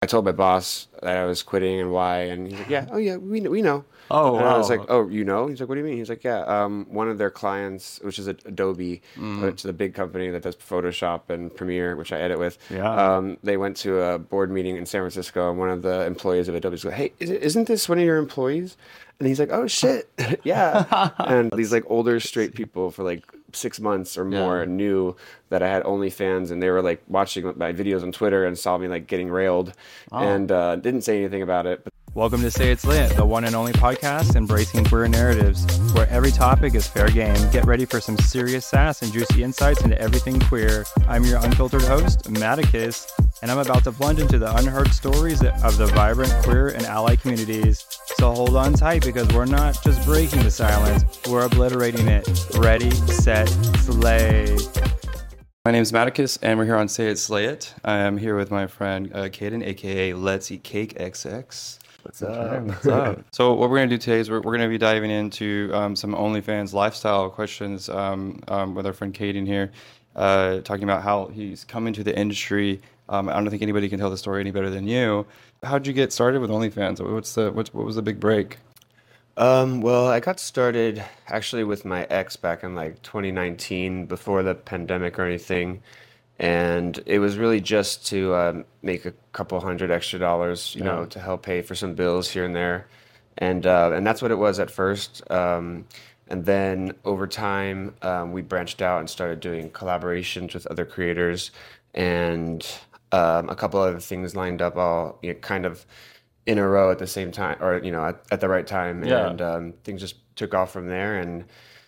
I told my boss that I was quitting and why, and he's like, "Yeah, oh yeah, we know." Oh, And I was like, wow. "Oh, you know?" He's like, "What do you mean?" He's like, "Yeah, one of their clients, which is Adobe, Mm, which is a big company that does Photoshop and Premiere, which I edit with. yeah. They went to a board meeting in San Francisco, and one of the employees of Adobe was like, "Hey, isn't this one of your employees?" And he's like, "Oh shit, yeah." And these That's like older straight crazy. people for like 6 months or Yeah. more knew that I had OnlyFans, and they were like watching my videos on Twitter and saw me like getting railed, Oh. and didn't say anything about it. But Welcome to Say It's Lit, the one and only podcast embracing queer narratives, where every topic is fair game. Get ready for some serious sass and juicy insights into everything queer. I'm your unfiltered host, Maticus, and I'm about to plunge into the unheard stories of the vibrant queer and ally communities. So hold on tight because we're not just breaking the silence, we're obliterating it. Ready, set, slay. My name is Maticus, and we're here on Say It, Slay It. I am here with my friend Kaden, aka Let's Eat Cake XX. what's Okay, up? what's up? So what we're going to do today is we're going to be diving into some OnlyFans lifestyle questions with our friend Kaden here, talking about how he's come into the industry. I don't think anybody can tell the story any better than you. How'd you get started with OnlyFans? What was the big break? Well, I got started actually with my ex back in like 2019 before the pandemic or anything. And it was really just to make a couple hundred extra dollars, Yeah. to help pay for some bills here and there. And that's what it was at first. And then over time, we branched out and started doing collaborations with other creators and a couple other things lined up all kind of in a row at the same time or, at the right time. Yeah. And things just took off from there. And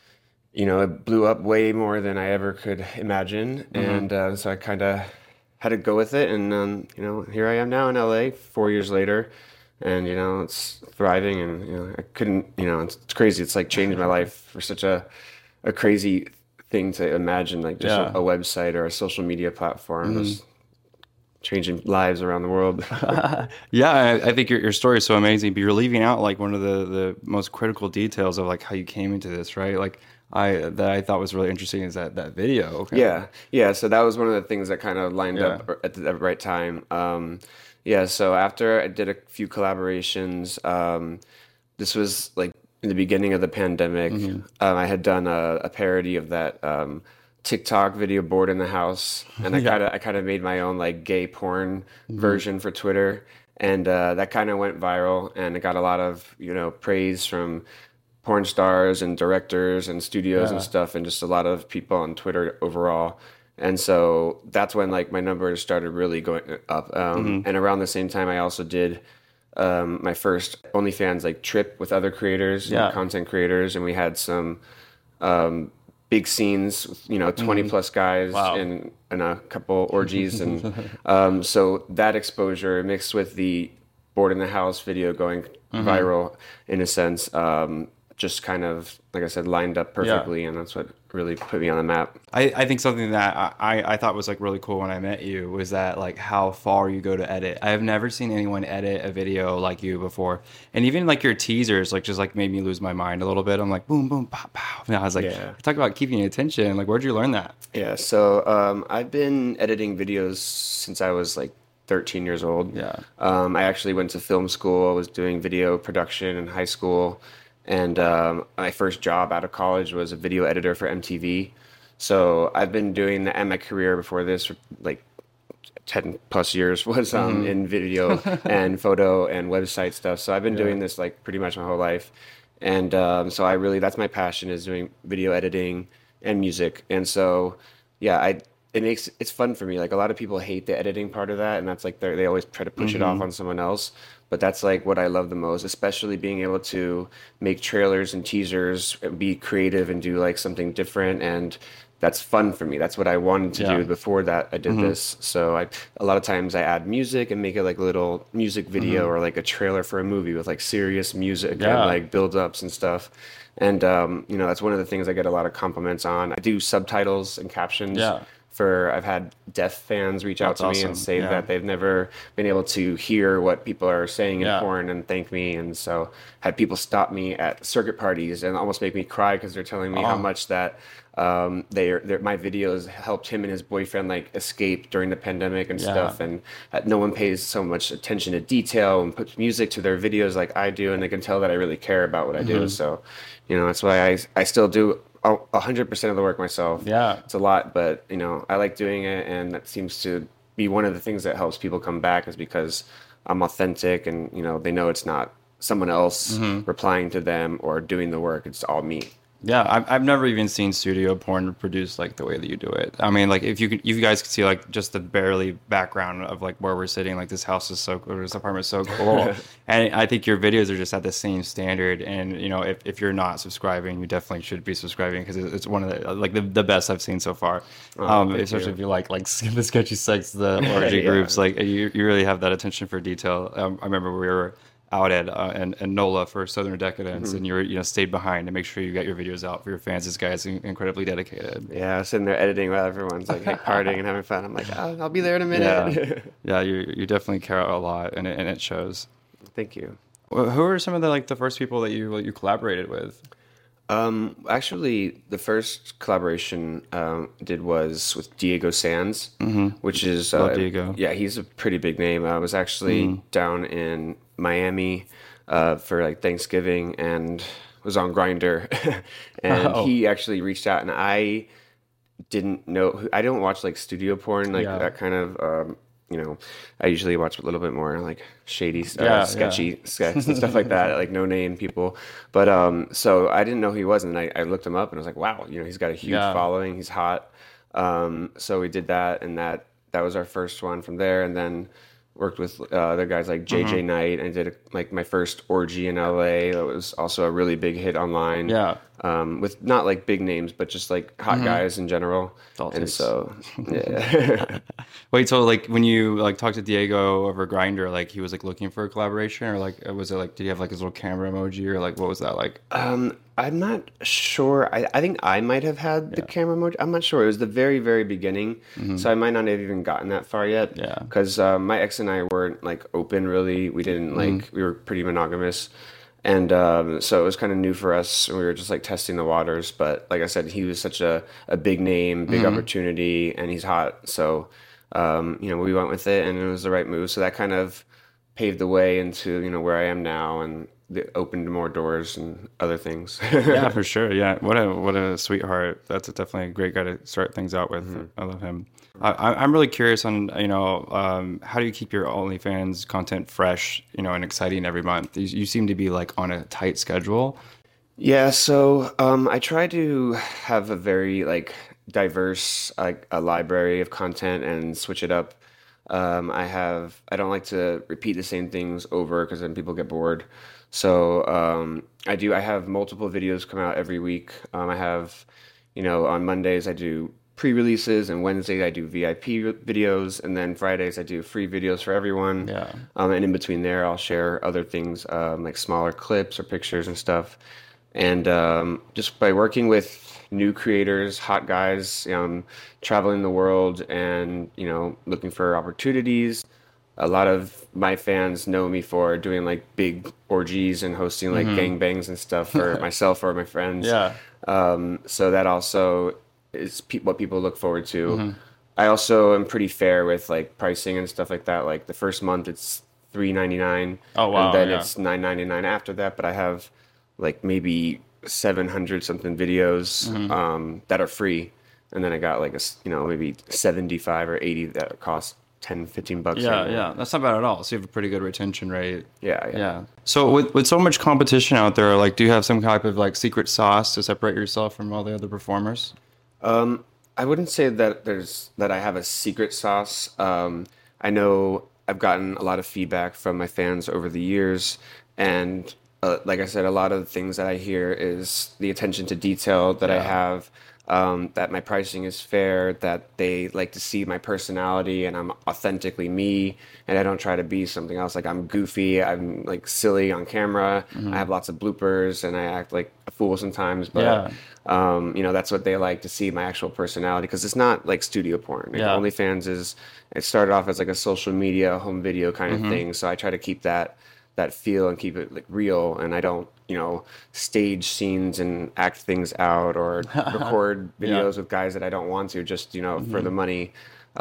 it blew up way more than I ever could imagine, Mm-hmm. and so I kind of had to go with it. And here I am now in LA, 4 years later, and it's thriving. And I couldn't, it's crazy. It's like changed my life for such a crazy thing to imagine, like just a Yeah. website or a social media platform, Mm-hmm. just changing lives around the world. Yeah, I think your story is so amazing, but you're leaving out like one of the most critical details of like how you came into this, right? Like I thought was really interesting is that video. Okay. Yeah, yeah. So that was one of the things that kind of lined Yeah. up at the right time. Yeah. So after I did a few collaborations, this was like in the beginning of the pandemic. Mm-hmm. I had done a parody of that TikTok video, "Bored in the House," and Yeah. I kind of made my own like gay porn Mm-hmm. version for Twitter, and that kind of went viral, and it got a lot of praise from porn stars and directors and studios and Yeah. stuff, and just a lot of people on Twitter overall. And so that's when like my numbers started really going up. Mm-hmm. And around the same time, I also did my first OnlyFans like trip with other creators and Yeah. content creators, and we had some big scenes, 20 Mm-hmm. plus guys Wow. in a couple orgies, and so that exposure mixed with the Bored in the House video going Mm-hmm. viral in a sense, just kind of like I said, lined up Yeah. perfectly, and that's what really put me on the map. I think something that I thought was like really cool when I met you was that like how far you go to edit. I have never seen anyone edit a video like you before. And even like your teasers like just like made me lose my mind a little bit. I'm like boom boom pow pow. And I was like Yeah. talk about keeping attention. Like where'd you learn that? Yeah, so I've been editing videos since I was like 13 years old. Yeah. I actually went to film school. I was doing video production in high school, and my first job out of college was a video editor for MTV. So I've been doing that, and my career before this, for like 10 plus years, was in video and photo and website stuff. So I've been Yeah. doing this like pretty much my whole life. And so I really, that's my passion, is doing video editing and music. And so, yeah, it's fun for me. Like a lot of people hate the editing part of that, and that's like they always try to push it off Mm-hmm. on someone else. But that's like what I love the most, especially being able to make trailers and teasers, be creative and do like something different. And that's fun for me. That's what I wanted to do Yeah. before that I did Mm-hmm. this. So a lot of times I add music and make it like a little music video Mm-hmm. or like a trailer for a movie with like serious music and Yeah. like build ups and stuff. And that's one of the things I get a lot of compliments on. I do subtitles and captions Yeah. I've had deaf fans reach out That's to me and awesome. say Yeah. that they've never been able to hear what people are saying in Yeah. porn and thank me. And so had people stop me at circuit parties and almost make me cry because they're telling me how Oh. much that My videos helped him and his boyfriend like escape during the pandemic and Yeah. stuff, and no one pays so much attention to detail and puts music to their videos like I do, and they can tell that I really care about what I do. Hmm. So, that's why I still do 100% of the work myself. Yeah. It's a lot, but I like doing it, and that seems to be one of the things that helps people come back is because I'm authentic, and they know it's not someone else replying to them or doing the work. It's all me. Yeah, I've never even seen studio porn produced like the way that you do it. I mean, like if you guys could see like just the barely background of like where we're sitting, like this house is so cool, this apartment is so cool, and I think your videos are just at the same standard. And if you're not subscribing, you definitely should be subscribing because it's one of the like the best I've seen so far. Especially if you like the sketchy sex, the orgy Yeah. groups, like you really have that attention for detail. I remember we were out at and NOLA for Southern Decadence, and stayed behind to make sure you got your videos out for your fans. This guy is incredibly dedicated. Yeah, I was sitting there editing while everyone's like partying and having fun. I'm like, oh, I'll be there in a Yeah, minute. yeah, you definitely care a lot, and it shows. Thank you. Who are some of the first people that you collaborated with? Actually, the first collaboration did was with Diego Sands, which is Love Diego. yeah, he's a pretty big name. I was actually down in Miami for like Thanksgiving and was on Grinder, and Oh. he actually reached out, and I didn't know. I don't watch like studio porn, like Yeah. that kind of. I usually watch a little bit more like shady, Yeah, sketchy sketches and stuff like that, like no name people. But so I didn't know who he was, and I looked him up, and I was like, wow, he's got a huge Yeah. following. He's hot. So we did that, and that was our first one from there, and then worked with other guys like JJ Knight, and did like my first orgy in LA. That was also a really big hit online. Yeah. With not like big names, but just like hot guys in general. All And takes. so, yeah. Wait, so like when you like talked to Diego over Grinder, like he was like looking for a collaboration, or like was it like did you have like his little camera emoji, or like what was that like? I'm not sure. I think I might have had the camera mode. I'm not sure. It was the very, very beginning. So I might not have even gotten that far yet. Yeah. Because my ex and I weren't like open really. We didn't like, we were pretty monogamous. And so it was kind of new for us. We were just like testing the waters. But like I said, he was such a big name, big opportunity, and he's hot. So, we went with it, and it was the right move. So that kind of paved the way into, where I am now, and it opened more doors and other things. Yeah, for sure. Yeah, what a sweetheart. That's definitely a great guy to start things out with. I love him. I'm really curious on how do you keep your OnlyFans content fresh, and exciting every month? You seem to be like on a tight schedule. Yeah, so I try to have a very like diverse like a library of content and switch it up. I don't like to repeat the same things over because then people get bored. So I have multiple videos come out every week. I have, on Mondays I do pre-releases, and Wednesdays I do VIP videos, and then Fridays I do free videos for everyone. Yeah. And in between there, I'll share other things like smaller clips or pictures and stuff. And just by working with new creators, hot guys, traveling the world and, looking for opportunities. A lot of my fans know me for doing like big orgies and hosting like gangbangs and stuff for myself or my friends. Yeah. So that also is what people look forward to. I also am pretty fair with like pricing and stuff like that. Like the first month it's $3.99. Oh, wow, And then yeah. it's $9.99 after that. But I have like maybe 700 something videos that are free, and then I got like maybe 75 or 80 that cost 10, 15 bucks. Yeah, that's not bad at all. So you have a pretty good retention rate. Yeah. Yeah. So with so much competition out there, like, do you have some type of like secret sauce to separate yourself from all the other performers? I wouldn't say that I have a secret sauce. I know I've gotten a lot of feedback from my fans over the years, and like I said, a lot of the things that I hear is the attention to detail that I have, that my pricing is fair, that they like to see my personality and I'm authentically me, and I don't try to be something else. Like I'm goofy, I'm like silly on camera, I have lots of bloopers, and I act like a fool sometimes, but that's what they like to see, my actual personality, because it's not like studio porn. Like, OnlyFans it started off as like a social media home video kind of thing, so I try to keep that feel and keep it like real, and I don't stage scenes and act things out or record Yeah. videos with guys that I don't want to just, for the money.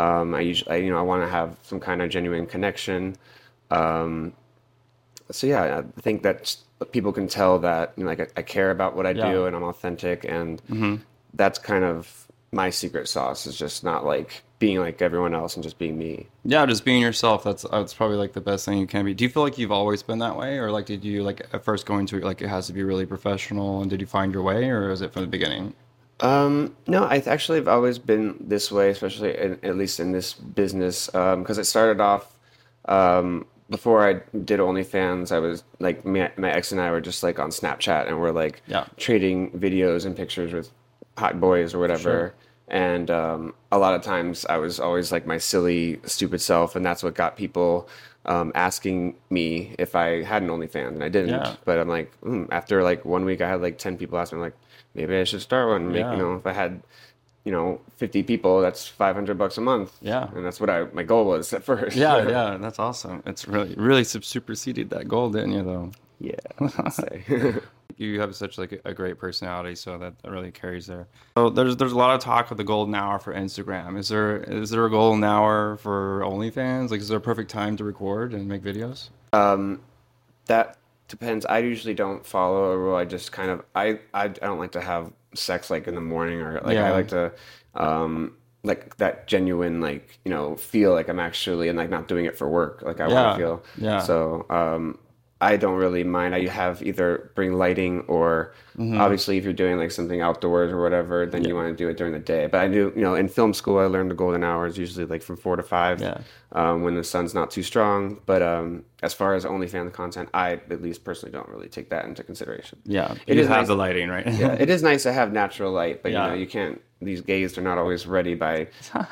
I want to have some kind of genuine connection. Um, so yeah, I think that people can tell that, like I care about what I Yeah. do and I'm authentic, and that's kind of my secret sauce is just not like being like everyone else and just being me. Yeah, just being yourself. That's probably like the best thing you can be. Do you feel like you've always been that way, or like did you like at first go into it like it has to be really professional, and did you find your way, or is it from the beginning? No, actually have always been this way, especially at least in this business, because it started off before I did OnlyFans. I was like my ex and I were just like on Snapchat, and we're like Yeah. trading videos and pictures with hot boys or whatever. Sure. And a lot of times I was always like my silly, stupid self, and that's what got people asking me if I had an OnlyFans, and I didn't. Yeah. But I'm like, after like 1 week, I had like 10 people ask me, like, maybe I should start one. Make, Yeah. if I had, 50 people, that's $500 a month. Yeah. And that's what my goal was at first. Yeah, yeah, that's awesome. It's really superseded that goal, didn't you, though? Yeah. I'd say. You have such like a great personality, so that really carries there. So there's a lot of talk of the golden hour for Instagram. Is there a golden hour for OnlyFans? Like, is there a perfect time to record and make videos? That depends. I usually don't follow a rule. I just kind of I don't like to have sex like in the morning, or like Yeah. I like to like that genuine, like, feel like I'm actually, and like not doing it for work. Like I Yeah. want to feel. Yeah. So I don't really mind. I have either bring lighting or obviously if you're doing like something outdoors or whatever, then you want to do it during the day. But I do, in film school, I learned the golden hour is usually like from 4 to 5 Yeah. when the sun's not too strong. But as far as OnlyFans content, I at least personally don't really take that into consideration. Yeah, It you is have nice. the lighting, right? Yeah, it is nice to have natural light, but Yeah. you can't. These gays are not always ready by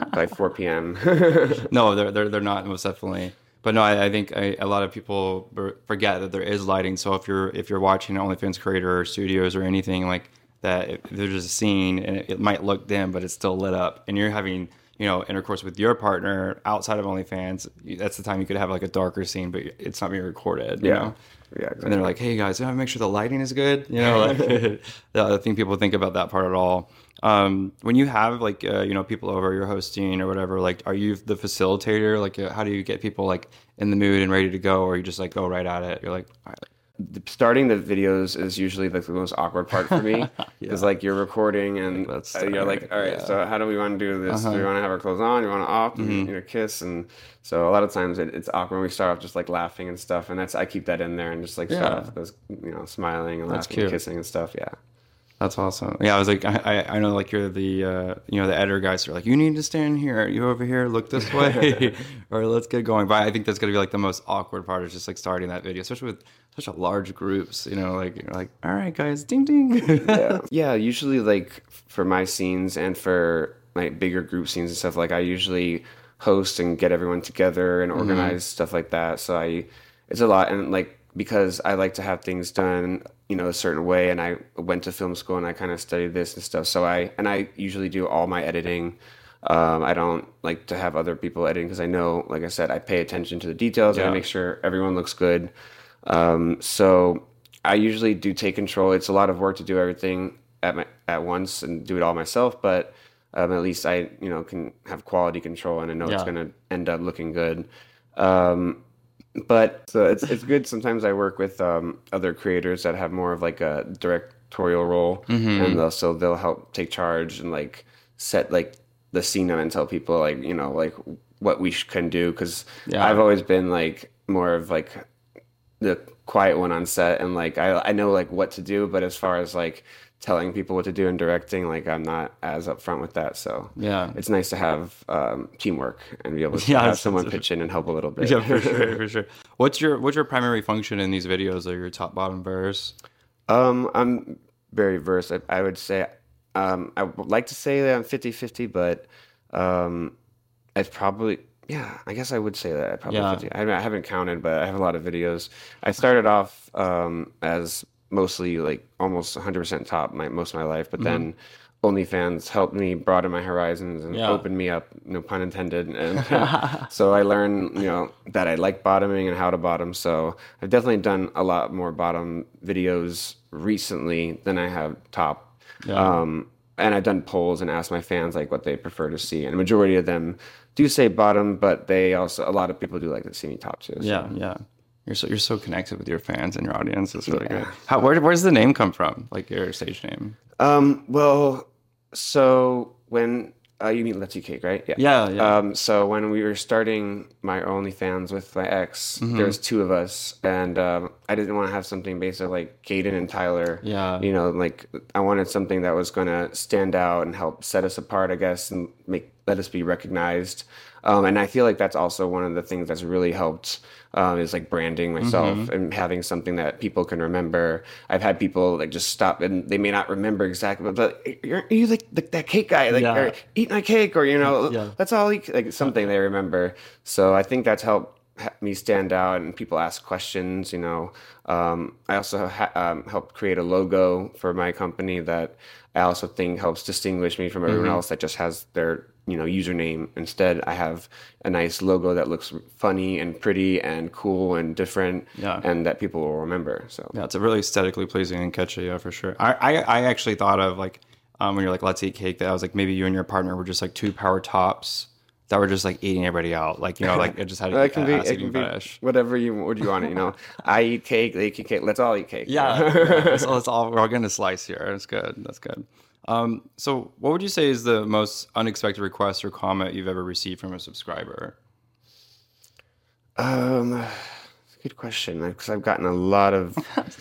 4 p.m. No, they're not, most definitely. But no, I think a lot of people forget that there is lighting. So if you're watching an OnlyFans creator or studios or anything like that, if there's a scene and it might look dim, but it's still lit up, and you're having intercourse with your partner outside of OnlyFans, that's the time you could have like a darker scene, but it's not being recorded. You know? Yeah, exactly. And they're like, "Hey guys, make sure the lighting is good." Like I think people think about that part at all. When you have like people over, you're hosting or whatever, like are you the facilitator? Like how do you get people like in the mood and ready to go, or you just like go right at it? You're like, all right. Starting the videos is usually like the most awkward part for me. It's like you're recording and let's you're start. like, all right, Yeah. so how do we want to do this? Do we want to have our clothes on? Do we want to off? Kiss? And so a lot of times it's awkward when we start off just like laughing and stuff. And I keep that in there and just like start off with those, smiling and That's laughing cute. and kissing and stuff. Yeah. That's awesome. Yeah, I was like, I know like you're the the editor guys are like, you need to stand here, you over here, look this way, or let's get going. But I think that's gonna be like the most awkward part is just like starting that video, especially with such a large groups. Like you're like, all right, guys, ding ding. Yeah, usually like for my scenes and for my bigger group scenes and stuff, like I usually host and get everyone together and organize stuff like that. So it's a lot, and like because I like to have things done, a certain way, and I went to film school and I kind of studied this and stuff. So I usually do all my editing. I don't like to have other people editing because I know, like I said, I pay attention to the details and I make sure everyone looks good. So I usually do take control. It's a lot of work to do everything at once and do it all myself, but at least I can have quality control and I know it's going to end up looking good. But so it's good. Sometimes I work with other creators that have more of like a directorial role, and they'll help take charge and like set like the scene and tell people like like what we can do, because I've always been like more of like the quiet one on set, and like I know like what to do, but as far as like telling people what to do and directing, like I'm not as upfront with that. So it's nice to have teamwork and be able to have someone pitch in and help a little bit. Yeah, for sure. What's your primary function in these videos? Are your top bottom verse? I'm very versed. I would say I would like to say that I'm 50-50, but it's probably I guess I would say that I probably 50. I haven't counted, but I have a lot of videos. I started off as mostly like almost 100% top most of my life, but then OnlyFans helped me broaden my horizons and Yeah. open me up, no pun intended. And so I learned, that I like bottoming and how to bottom. So I've definitely done a lot more bottom videos recently than I have top. Yeah. And I've done polls and asked my fans like what they prefer to see. And a majority of them do say bottom, but a lot of people do like to see me top too. So. Yeah, yeah. You're so connected with your fans and your audience. It's really good. Where does the name come from? Like your stage name? Well, so when you mean Let's Eat Cake, right? Yeah. Yeah. So when we were starting my OnlyFans with my ex, there was two of us, and I didn't want to have something based on like Caden and Tyler. Yeah. Like I wanted something that was gonna stand out and help set us apart, I guess, and let us be recognized. And I feel like that's also one of the things that's really helped is like branding myself and having something that people can remember. I've had people like just stop and they may not remember exactly, but you like that cake guy, like or, eat my cake, or that's all like something they remember. So I think that's helped me stand out, and people ask questions. I also helped create a logo for my company that I also think helps distinguish me from everyone else that just has their username. Instead, I have a nice logo that looks funny and pretty and cool and different, and that people will remember. So yeah, it's a really aesthetically pleasing and catchy, yeah, for sure. I actually thought of like when you're like Let's Eat Cake, that I was like maybe you and your partner were just like two power tops that were just like eating everybody out, like like it just had it can be whatever you want it. I eat cake, they eat cake. Let's all eat cake. Yeah. So let's all, we're all going to slice here. That's good. That's good. So what would you say is the most unexpected request or comment you've ever received from a subscriber? Good question, because I've gotten a lot of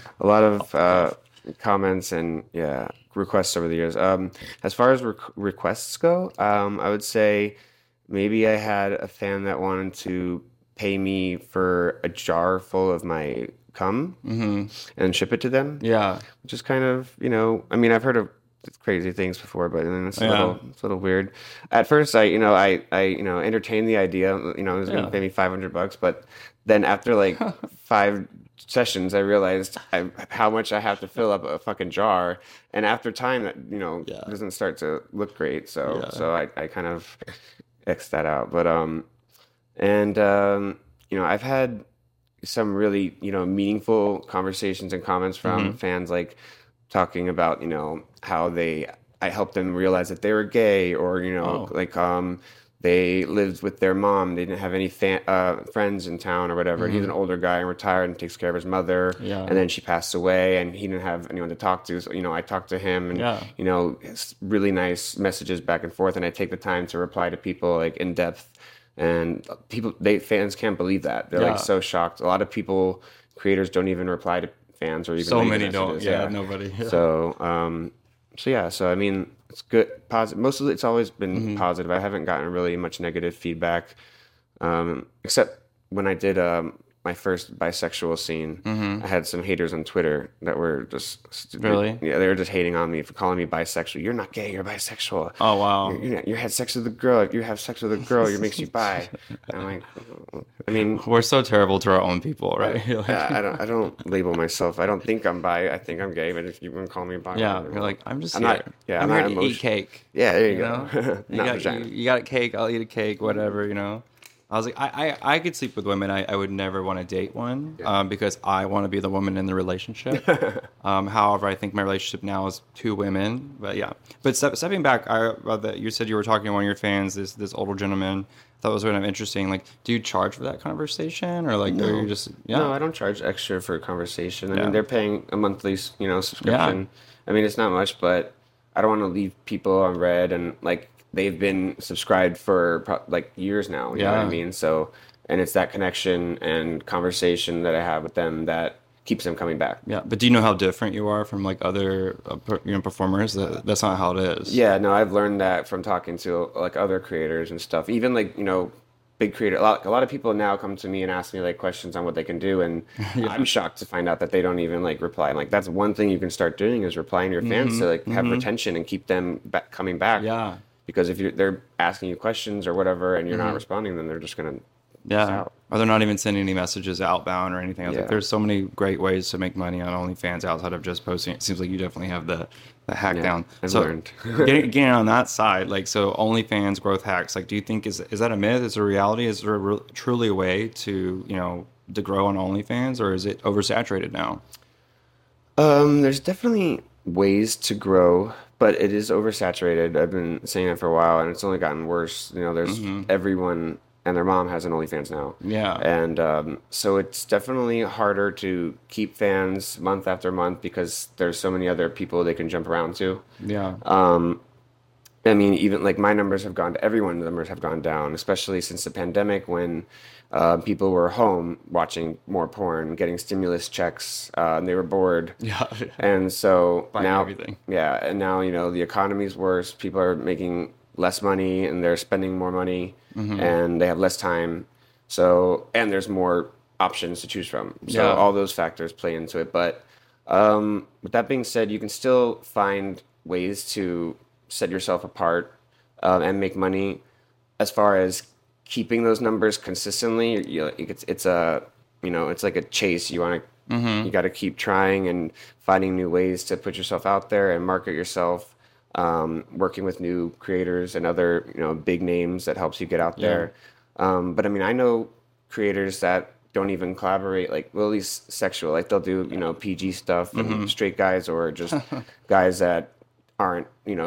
comments and requests over the years. As far as requests go, I would say maybe I had a fan that wanted to pay me for a jar full of my cum and ship it to them. Yeah, which is kind of I mean, I've heard of crazy things before, but then it's a little weird. At first, I entertained the idea. It was going to pay me $500, but then after like 5 sessions, I realized how much I have to fill up a fucking jar, and after time, that doesn't start to look great. So I kind of X that out. But I've had some really meaningful conversations and comments from fans, like talking about how I helped them realize that they were gay, or they lived with their mom, they didn't have any friends in town or whatever. He's an older guy and retired and takes care of his mother, and then she passed away and he didn't have anyone to talk to, so I talked to him, and it's really nice messages back and forth, and I take the time to reply to people like in depth, and fans can't believe that. They're like so shocked. A lot of creators don't even reply to fans, or even so many messages. don't. Nobody. Yeah. So I mean, it's good. Positive. Most of it's always been positive. I haven't gotten really much negative feedback, except when I did my first bisexual scene. I had some haters on Twitter that were just really, they were just hating on me for calling me bisexual. You're not gay. You're bisexual. Oh wow. You had sex with a girl. If you have sex with a girl, it makes you bi. And I'm like, I mean, we're so terrible to our own people, right? I don't label myself. I don't think I'm bi. I think I'm gay. But if you want to call me bi, you're like, I'm here. I'm here to eat cake. Yeah, there you go. You got a cake. I'll eat a cake. Whatever. I was like, I could sleep with women. I would never want to date one because I want to be the woman in the relationship. However, I think my relationship now is 2 women. But yeah. But stepping back, you said you were talking to one of your fans, this older gentleman. I thought it was kind of interesting. Like, do you charge for that conversation, or like, are you just No, I don't charge extra for a conversation. I mean, they're paying a monthly subscription. I mean, it's not much, but I don't want to leave people on red, and like, they've been subscribed for like years now. You know what I mean? So, and it's that connection and conversation that I have with them that keeps them coming back. Yeah. But do you know how different you are from like other performers? That's not how it is. Yeah. No, I've learned that from talking to like other creators and stuff. Even like big creator. A lot of people now come to me and ask me like questions on what they can do, and I'm shocked to find out that they don't even like reply. I'm like, that's one thing you can start doing, is replying to your fans to like have retention and keep them coming back. Yeah. Because if they're asking you questions or whatever and you're not responding, then they're just gonna Yeah. out. Or they're not even sending any messages outbound or anything. I was like, Yeah. there's so many great ways to make money on OnlyFans outside of just posting. It seems like you definitely have the hack Yeah, down. I've So learned. getting on that side, like, so OnlyFans growth hacks, like, do you think is that a myth? Is it a reality? Is there truly a way to, to grow on OnlyFans, or is it oversaturated now? There's definitely ways to grow, but it is oversaturated. I've been saying that for a while, and it's only gotten worse. There's everyone and their mom has an OnlyFans now. Yeah. And so it's definitely harder to keep fans month after month because there's so many other people they can jump around to. Yeah. I mean, even like my numbers have gone, everyone's numbers have gone down, especially since the pandemic when people were home watching more porn, getting stimulus checks, and they were bored. Yeah. And so Buying now, everything. yeah, and now, the economy's worse. People are making less money and they're spending more money and they have less time. So, and there's more options to choose from. So Yeah. all those factors play into it. But with that being said, you can still find ways to set yourself apart and make money. As far as keeping those numbers consistently, it's like a chase. You got to keep trying and finding new ways to put yourself out there and market yourself. Working with new creators and other big names that helps you get out there. But I mean, I know creators that don't even collaborate, like, well, at least sexual, like they'll do PG stuff and straight guys or just guys that aren't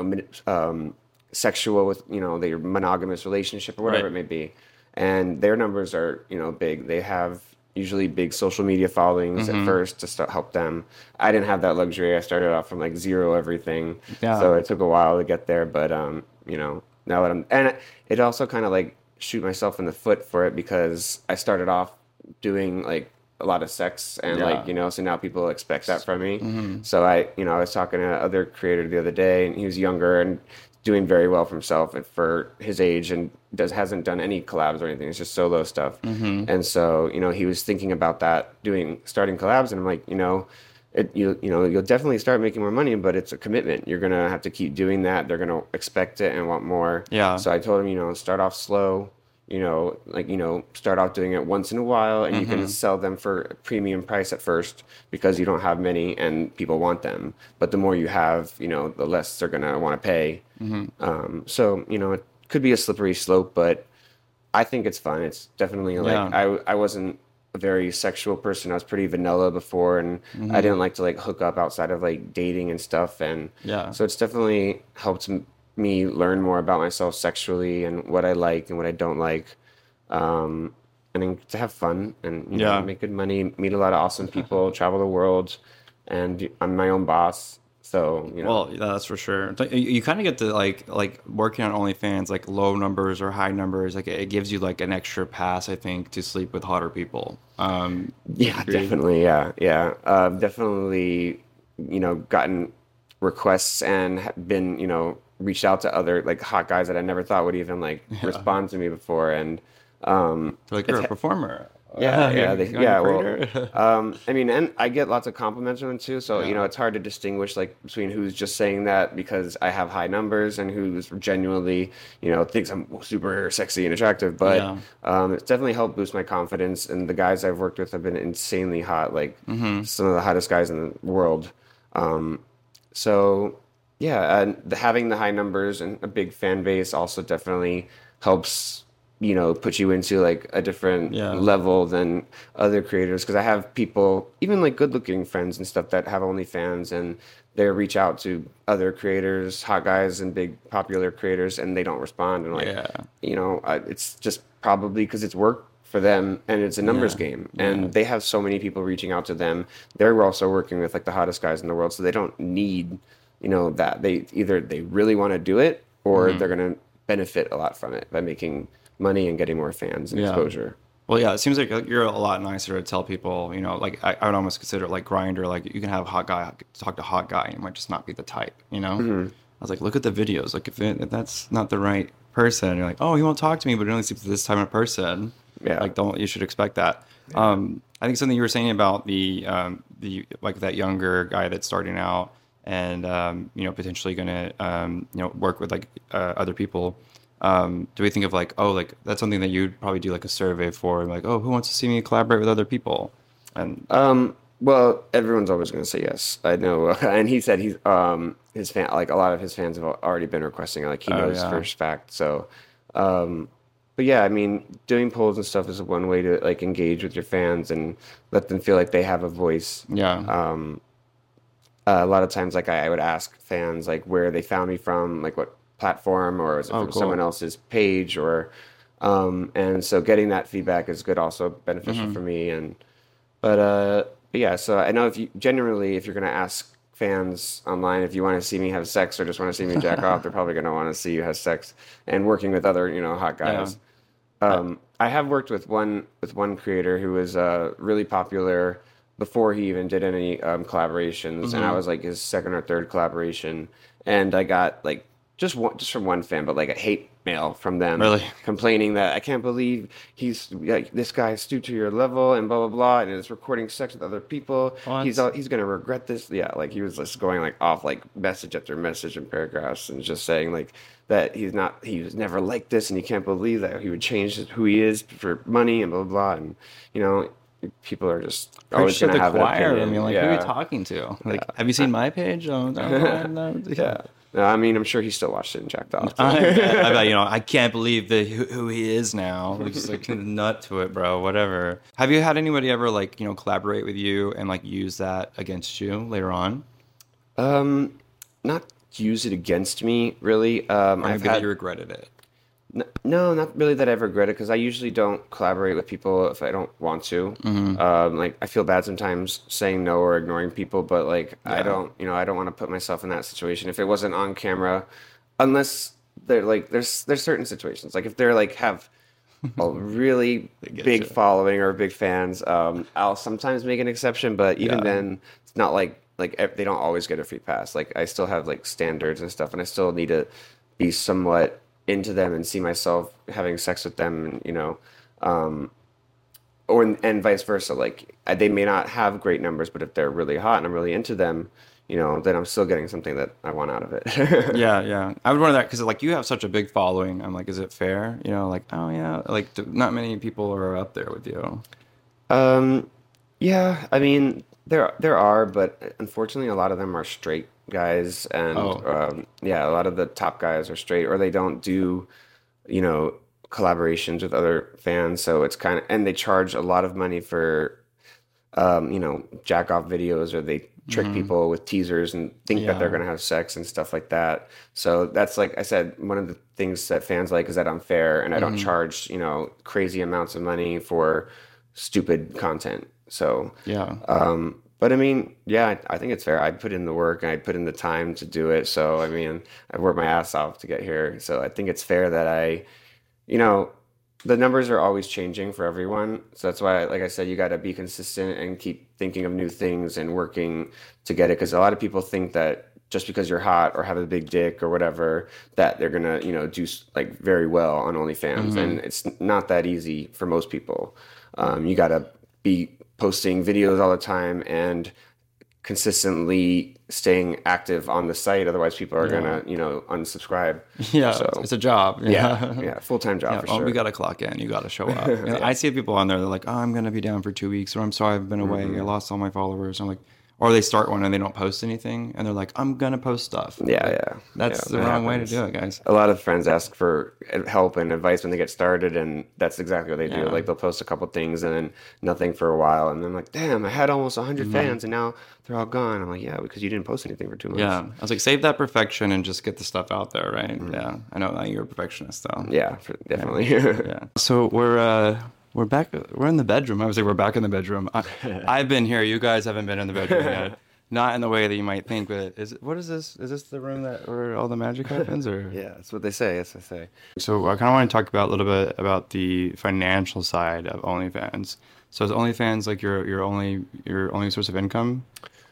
sexual with their monogamous relationship or whatever Right. it may be, and their numbers are big. They have usually big social media followings at first to start help them. I didn't have that luxury. I started off from like zero everything, Yeah. so it took a while to get there. But now that and it also kind of like shoot myself in the foot for it because I started off doing like a lot of sex and Yeah. so now people expect that from me. So I was talking to another creator the other day and he was younger and doing very well for himself and for his age and hasn't done any collabs or anything. It's just solo stuff. And so, he was thinking about that starting collabs and I'm like, you'll definitely start making more money, but it's a commitment. You're going to have to keep doing that. They're going to expect it and want more. Yeah. So I told him, start off slow, start off doing it once in a while and you can sell them for a premium price at first because you don't have many and people want them. But the more you have, the less they're going to want to pay. So, it could be a slippery slope, but I think it's fun. It's definitely like, Yeah. I wasn't a very sexual person. I was pretty vanilla before and I didn't like to like hook up outside of like dating and stuff. And Yeah. so it's definitely helped me learn more about myself sexually and what I like and what I don't like. And then to have fun and Yeah. make good money, meet a lot of awesome people, travel the world, and I'm my own boss. So Well, yeah, that's for sure. You kind of get to like working on OnlyFans, like low numbers or high numbers. Like it gives you like an extra pass, I think, to sleep with hotter people. yeah, agree? definitely, yeah. Definitely, gotten requests and been reached out to other like hot guys that I never thought would even like respond to me before, and They're like, you're a performer. yeah, You're a well, creator. I mean, and I get lots of compliments from them too. So it's hard to distinguish like between who's just saying that because I have high numbers and who's genuinely, thinks I'm super sexy and attractive. But Yeah. it's definitely helped boost my confidence. And the guys I've worked with have been insanely hot, like some of the hottest guys in the world. So yeah, and having the high numbers and a big fan base also definitely helps, put you into like a different Yeah. level than other creators. Because I have people, even like good-looking friends and stuff, that have OnlyFans, and they reach out to other creators, hot guys and big popular creators, and they don't respond. And like, Yeah. it's just probably because it's work for them and it's a numbers Yeah. game, and they have so many people reaching out to them. They're also working with like the hottest guys in the world, so they don't need that. They really want to do it, or they're going to benefit a lot from it by making money and getting more fans and Yeah. exposure. Well, yeah, it seems like you're a lot nicer to tell people, like I would almost consider it like Grindr, like you can have a hot guy talk to hot guy and it might just not be the type. I was like, look at the videos. Like if that's not the right person, you're like, oh, he won't talk to me, but he only sleeps with this type of person. Yeah. Like you should expect that. I think something you were saying about the like that younger guy that's starting out and potentially gonna work with like other people. Do we think of like, oh, like that's something that you'd probably do like a survey for, like, oh, who wants to see me collaborate with other people? And Well, everyone's always going to say yes. I know, and he said his fan like a lot of his fans have already been requesting. Like he oh knows yeah, for a fact. So, but yeah, I mean, doing polls and stuff is one way to like engage with your fans and let them feel like they have a voice. yeah, A lot of times, like I would ask fans like where they found me from, like what platform, or is it oh from someone cool. else's page, or and so getting that feedback is good, also beneficial Hmm. for me. But yeah, so I know if you generally, if you're gonna ask fans online if you want to see me have sex or just want to see me jack off, they're probably gonna want to see you have sex and working with other, hot Yeah, guys. I, I have worked with one creator who was really popular before he even did any collaborations, and I hmm was like his second or third collaboration, and I got like just from one fan, but like a hate mail from them really. complaining that I can't believe he's like this guy stooped to your level and blah blah blah, and is recording sex with other people. What? He's gonna regret this. Yeah, like he was just going like off like message after message and paragraphs and just saying like that he was never like this and he can't believe that he would change who he is for money and blah blah blah. And you know people are just always Preach to gonna the have an choir. I opinion. mean, like, who are you Yeah, talking to? Like, have you yeah. seen my page? Oh, no, no. Yeah. No, I mean, I'm sure he still watched it and jacked off. So. I bet, I can't believe who he is now. Like, just like nut to it, bro. Whatever. Have you had anybody ever like, collaborate with you and like use that against you later on? Not use it against me, really. Or I've maybe that you had regretted it? no, not really that I've regretted because I usually don't collaborate with people if I don't want to. Like I feel bad sometimes saying no or ignoring people, but like Yeah. I don't want to put myself in that situation if it wasn't on camera, unless they're like there's certain situations like if they're like have a really They get big you. following or big fans, I'll sometimes make an exception, but even Yeah. then, it's not they don't always get a free pass. Like I still have like standards and stuff, and I still need to be somewhat into them and see myself having sex with them, and, or and vice versa. Like they may not have great numbers, but if they're really hot and I'm really into them, then I'm still getting something that I want out of it. Yeah, yeah. I would wonder that because like you have such a big following. I'm like, is it fair? Like, oh yeah, like not many people are up there with you. Yeah, I mean there are, but unfortunately a lot of them are straight guys, and Oh, yeah, a lot of the top guys are straight, or they don't do, you know, collaborations with other fans, so it's kind of and they charge a lot of money for jack off videos, or they trick hmm, people with teasers and think that they're yeah. gonna have sex and stuff like that. So that's like I said, one of the things that fans like is that I'm fair and I don't Hmm, charge, crazy amounts of money for stupid content. So, yeah. but I mean, yeah, I think it's fair. I put in the work and I put in the time to do it. So, I mean, I worked my ass off to get here. So I think it's fair that you know, the numbers are always changing for everyone. So that's why, like I said, you got to be consistent and keep thinking of new things and working to get it. Because a lot of people think that just because you're hot or have a big dick or whatever, that they're gonna, do like very well on OnlyFans, Hmm. and it's not that easy for most people. You got to be posting videos all the time and consistently staying active on the site. Otherwise, people are Yeah. gonna, unsubscribe. Yeah, So. it's a job. Yeah, Yeah. yeah, full-time job Yeah, for well, we sure. got to clock in. You got to show up. Yeah. I see people on there. They're like, "Oh, I'm gonna be down for 2 weeks," or "I'm sorry, I've been away. I Hmm. lost all my followers." I'm like, or they start one and they don't post anything, and they're like, "I'm gonna post stuff." Yeah, Like, yeah, yeah. that's the That wrong way to happens. do it, guys. A lot of friends ask for help and advice when they get started, and that's exactly what they do. Yeah. Like they'll post a couple things and then nothing for a while, and then I'm like, damn, I had almost 100 Hmm. fans, and now they're all gone. I'm like, yeah, because you didn't post anything for 2 months. Yeah, I was like, save that perfection and just get the stuff out there, right? Yeah, I know that you're a perfectionist, though. Yeah, Yeah, definitely. yeah. So we're back. We're in the bedroom. I was like, we're back in the bedroom. I've been here. You guys haven't been in the bedroom yet. Not in the way that you might think, but what is this? Is this the room where all the magic happens, or? Yeah, that's what they say. That's what they say. So I kind of want to talk about a little bit about the financial side of OnlyFans. So is OnlyFans like your only source of income?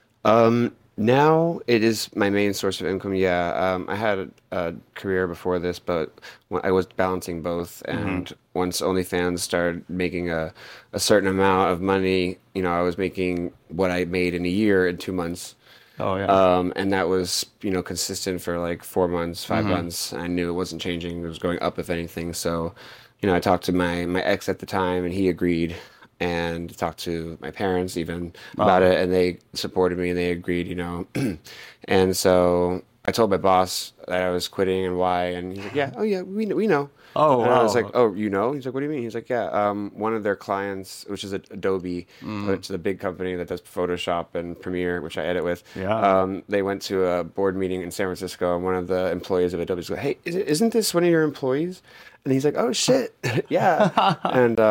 Now it is my main source of income. Yeah, I had a career before this, but when I was balancing both. Hmm. And once OnlyFans started making a certain amount of money, I was making what I made in a year in 2 months. Oh yeah. And that was, consistent for like 4 months, 5 months. I knew it wasn't changing. It was going up, if anything. So, I talked to my ex at the time, and he agreed. And talked to my parents even about it, and they supported me, and they agreed. And so I told my boss that I was quitting and why, and he's like, "Yeah, oh yeah, we know." Oh And I was wow. like, "Oh, you know?" He's like, "What do you mean?" He's like, "Yeah, one of their clients, which is Adobe, which is a big company that does Photoshop and Premiere, which I edit with. Yeah. They went to a board meeting in San Francisco, and one of the employees of Adobe was like, 'Hey, isn't this one of your employees?' And he's like, 'Oh shit, yeah.'" And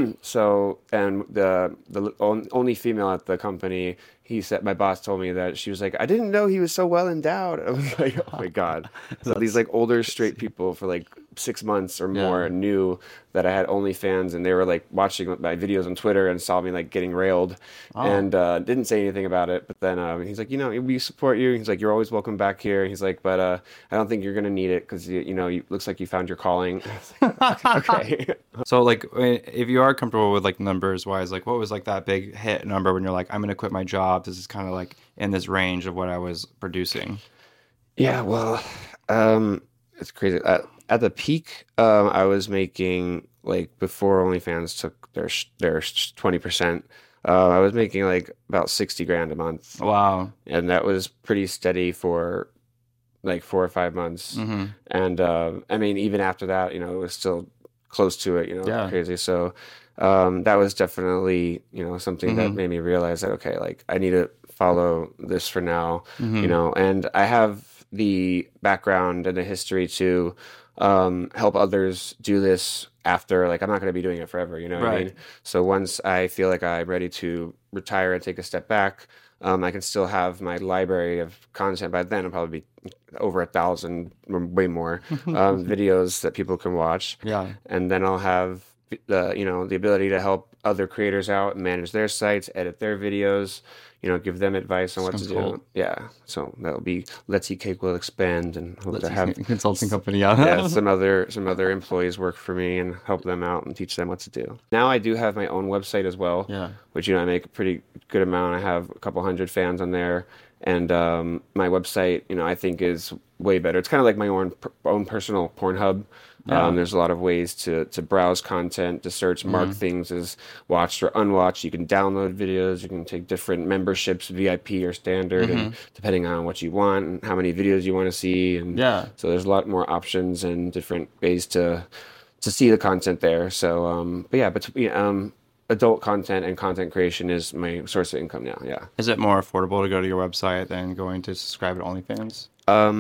and the only female at the company, he said, my boss told me that she was like, "I didn't know he was so well endowed." I was like, "Oh my God." So these like older straight people for like 6 months or more Yeah. knew that I had OnlyFans, and they were like watching my videos on Twitter and saw me like getting railed, and didn't say anything about it. But then he's like, "We support you." He's like, "You're always welcome back here." He's like, "But I don't think you're gonna need it because looks like you found your calling." Okay. So like, if you are comfortable with like numbers wise, like what was like that big hit number when you're like, I'm gonna quit my job? This is kind of like in this range of what I was producing. Yeah, well, it's crazy. At the peak, I was making like before OnlyFans took their 20%. I was making like about 60 grand a month, Wow. and that was pretty steady for like 4 or 5 months. And I mean, even after that, it was still close to it. Yeah. Crazy. So that was definitely something that made me realize that okay, like I need to follow this for now. And I have the background and the history to help others do this after. Like I'm not going to be doing it forever, you know what I Right. mean? So once I feel like I'm ready to retire and take a step back, I can still have my library of content. By then, I'll probably be over 1,000 or way more videos that people can watch. Yeah. And then I'll have the ability to help other creators out, manage their sites, edit their videos, give them advice on what to Sounds do. cool. Yeah, so that'll be Let's Eat Cake Will expand, and hope to have consulting company. yeah, some other employees work for me and help them out and teach them what to do. Now I do have my own website as well, Yeah. which I make a pretty good amount. I have a couple hundred fans on there, and my website, I think is way better. It's kind of like my own personal Pornhub. Yeah. There's a lot of ways to browse content, to search, mark things as watched or unwatched. You can download videos. You can take different memberships, VIP or standard, and depending on what you want and how many videos you want to see. And Yeah. so there's a lot more options and different ways to see the content there. So, but yeah, adult content and content creation is my source of income now. Yeah. Is it more affordable to go to your website than going to subscribe to OnlyFans?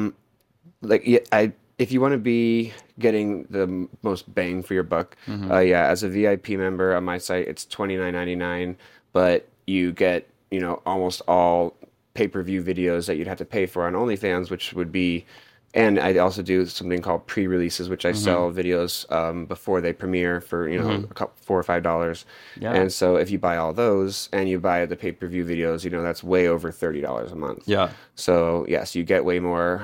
Like yeah, if you want to be getting the most bang for your buck, yeah, as a VIP member on my site, it's $29.99, but you get almost all pay-per-view videos that you'd have to pay for on OnlyFans, which would be, and I also do something called pre-releases, which I sell videos before they premiere for a couple, $4 or $5. Yeah. And so if you buy all those and you buy the pay-per-view videos, that's way over $30 a month. Yeah. So yes, you get way more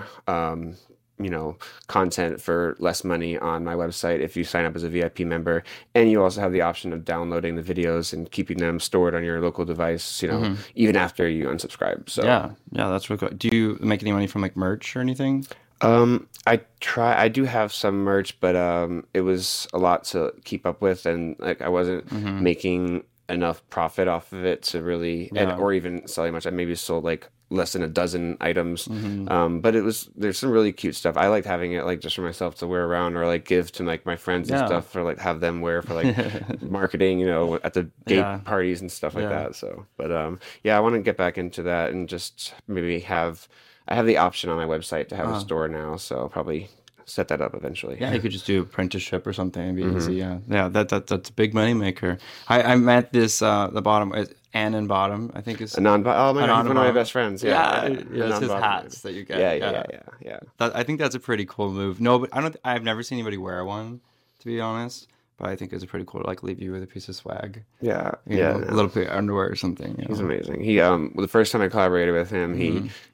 content for less money on my website if you sign up as a VIP member. And you also have the option of downloading the videos and keeping them stored on your local device, even after you unsubscribe. So Yeah. That's really cool. Do you make any money from like merch or anything? I do have some merch, but it was a lot to keep up with, and like I wasn't making enough profit off of it to really or even selling much. I maybe sold like less than a dozen items. But there's some really cute stuff. I liked having it like just for myself to wear around or like give to like my friends and stuff, for like have them wear for like marketing, at the gay parties and stuff like that. So, but yeah, I want to get back into that and just maybe I have the option on my website to have a store now, so I'll probably set that up eventually. Yeah, you could just do apprenticeship or something. It'd be easy. Yeah. That's a big money maker. I met this the bottom Ann Bottom, I think is Oh my God, he's one of my Bottom. best friends. Yeah, Yeah, it's his Bottom. hats that you get. Yeah. I think that's a pretty cool move. No, but I've never seen anybody wear one, to be honest. But I think it's pretty cool to like leave you with a piece of swag. Yeah, A little bit of underwear or something. He's amazing. He the first time I collaborated with him, he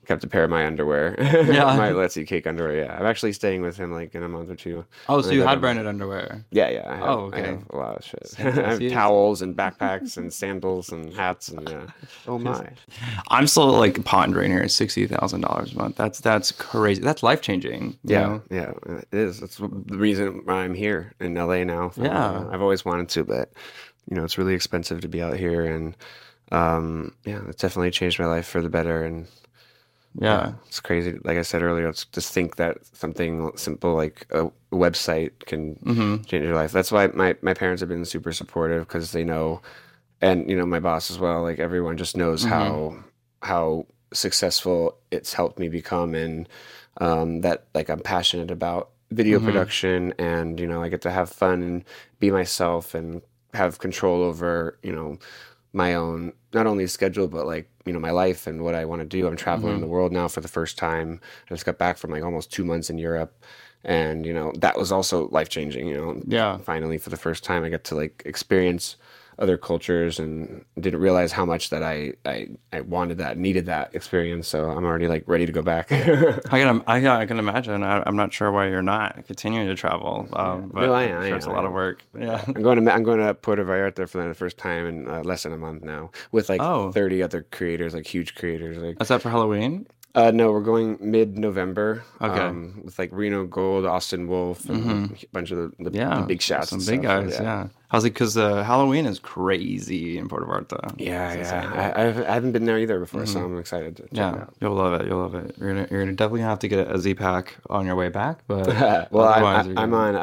kept a pair of my underwear, my Yeah. Let's Eat Cake underwear. Yeah, I'm actually staying with him like in a month or two Oh, when so I you go had down there. branded underwear. Yeah, yeah, Oh, I okay. have a lot of shit. I have Fantastic. towels and backpacks and sandals and hats and yeah. Oh my. I'm still like pondering here, $60,000 a month. That's crazy. That's life changing. You Yeah, know? yeah, it is. That's the reason why I'm here in LA now. Finally. Yeah. I've always wanted to, but it's really expensive to be out here, and yeah, it's definitely changed my life for the better. And yeah, Yeah. it's crazy. Like I said earlier, it's just think that something simple like a website can Mm-hmm. change your life. That's why my parents have been super supportive because they know, and my boss as well. Like everyone just knows Mm-hmm. how successful it's helped me become, and that like I'm passionate about video Mm-hmm. production, and I get to have fun and be myself and have control over my own not only schedule but like my life and what I want to do. I'm traveling Mm-hmm. the world now for the first time. I just got back from like almost 2 months in Europe, and that was also life changing. Yeah. Finally for the first time I get to like experience other cultures, and didn't realize how much that I wanted that, needed that experience. So I'm already like ready to go back. I can imagine. I'm not sure why you're not continuing to travel, No, but I I'm am. sure it's a I lot of am. work. Yeah. I'm going to Puerto Vallarta for the first time in less than a month now, with like Oh, 30 other creators, like huge creators. Like, is that for Halloween? no, we're going mid-November, Okay. with like Reno Gold, Austin Wolf, and Mm-hmm. a bunch of the Yeah, big shots and some big stuff. So guys. yeah, Yeah. I was like, because Halloween is crazy in Puerto Vallarta. yeah, It's yeah. insane. I haven't been there either before, so Hmm. I'm excited to check it Yeah, out. you'll love it. You'll love it. You're gonna definitely have to get a Z pack on your way back, but Well, otherwise you're I'm good. on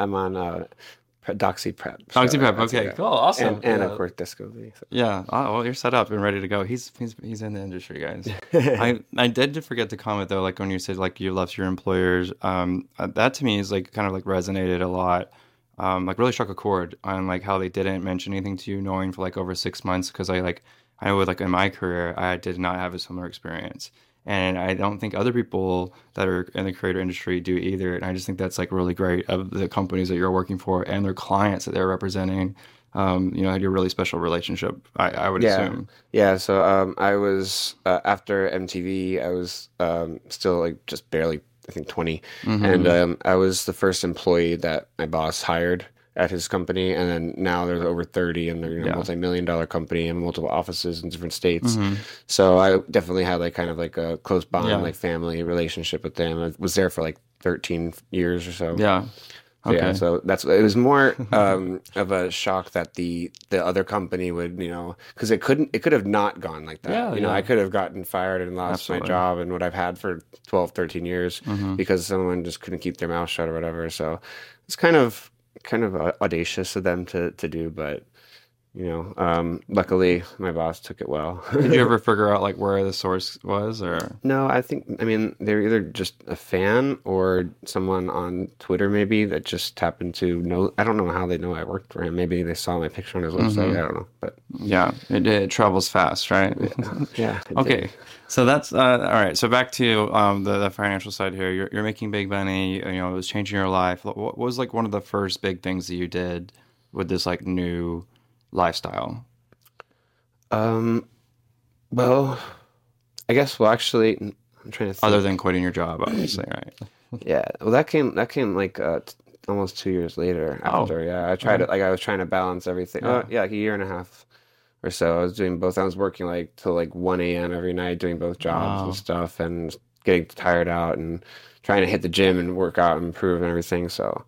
Doxy Prep, so Oxy Prep. that's Okay, yeah, cool, awesome. and of Yeah, course Disco V. yeah. Oh, well, you're set up and ready to go. He's in the industry, guys. So. I did forget to comment though, like when you said like you left your employers, that to me is like kind of like resonated a lot. Like really struck a chord on like how they didn't mention anything to you knowing for like over 6 months because I know like in my career I did not have a similar experience. And I don't think other people that are in the creator industry do either. And I just think that's like really great of the companies that you're working for and their clients that they're representing. Had a really special relationship, I would Yeah, assume. yeah. So I was after MTV, I was still like just barely, I think 20, and Mm-hmm. I was the first employee that my boss hired at his company, and then now there's over 30, and they're a Yeah. multi-million-dollar company and multiple offices in different states. Mm-hmm. So I definitely had like kind of like a close bond, Yeah. like family relationship with them. I was there for like 13 years or so. Yeah. So yeah, Okay. so that's it was more of a shock that the other company would, because it could have not gone like that. Yeah. I Yeah. could have gotten fired and lost my Absolutely. job and what I've had for 12, 13 years Mm-hmm. because someone just couldn't keep their mouth shut or whatever. So it's kind of audacious of them to do, but luckily my boss took it well. Did you ever figure out like where the source was or? No, I mean, they're either just a fan or someone on Twitter maybe that just happened to know. I don't know how they know I worked for him. Maybe they saw my picture on his website. I Mm-hmm. don't know, but Yeah, it travels fast, right? yeah, it did. Okay, so that's all right. So back to the financial side here. You're making big money. It was changing your life. What was like one of the first big things that you did with this like new lifestyle? Um, well, I guess, well, actually, I'm trying to Other think. than quitting your job, obviously, right? Yeah, well, that came like almost 2 years later Oh, after. Yeah, I tried okay. it. Like I was trying to balance everything. Yeah. Yeah, like a year and a half or so. I was doing both. I was working like till like 1 a.m. every night, doing both jobs and Wow. stuff, and getting tired out and trying to hit the gym and work out and improve and everything. So,